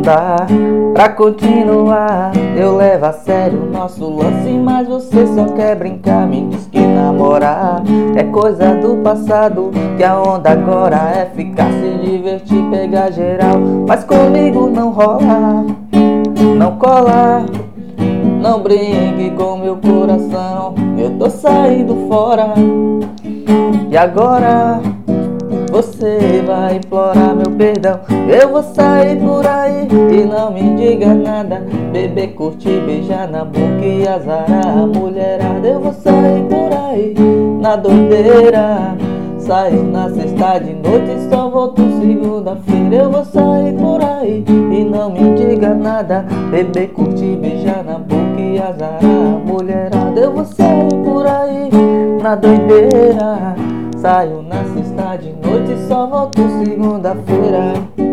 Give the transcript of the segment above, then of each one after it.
dá pra continuar. Eu levo a sério o nosso lance, mas você só quer brincar. Me diz que namorar é coisa do passado, que a onda agora é ficar, se divertir, pegar geral. Mas comigo não rola, não cola, não brinque com meu coração. Eu tô saindo fora e agora você vai implorar meu perdão. Eu vou sair por aí e não me diga nada. Beber, curtir, beijar na boca e azarar a mulherada. Eu vou sair por aí na doideira, saio na sexta de noite e só volto segunda-feira. Eu vou sair por aí e não me diga nada. Beber, curtir, beijar na boca e azarar a mulherada. Eu vou sair por aí na doideira, saio na sexta de noite e só volto segunda-feira.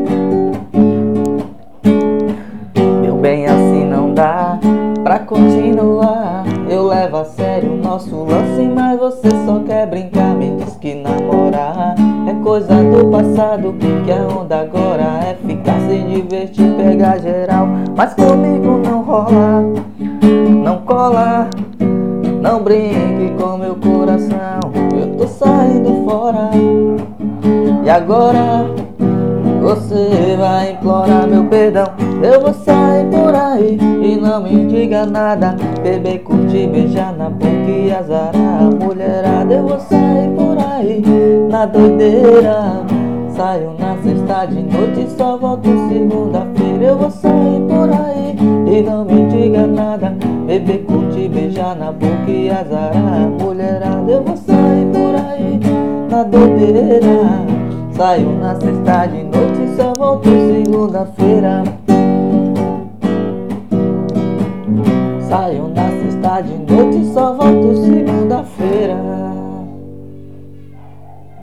Meu bem, assim não dá pra continuar. Eu levo a sério o nosso lance, mas você só quer brincar. Me diz que namorar é coisa do passado, que a onda agora é ficar, se divertir, pegar geral. Mas comigo não rola, não cola, não brinque com meu coração. Eu tô saindo fora e agora você vai implorar meu perdão. Eu vou sair por aí e não me diga nada. Beber, curtir, beijar na boca e azarar a mulherada. Eu vou sair por aí na doideira, saio na sexta de noite e só volto segunda-feira. Eu vou sair por aí e não me diga nada. Beber, curtir, beijar na boca e azarar a mulherada. Eu vou sair por aí na doideira, saio na sexta de noite e só volto segunda-feira. Saio na sexta de noite e só volto segunda-feira.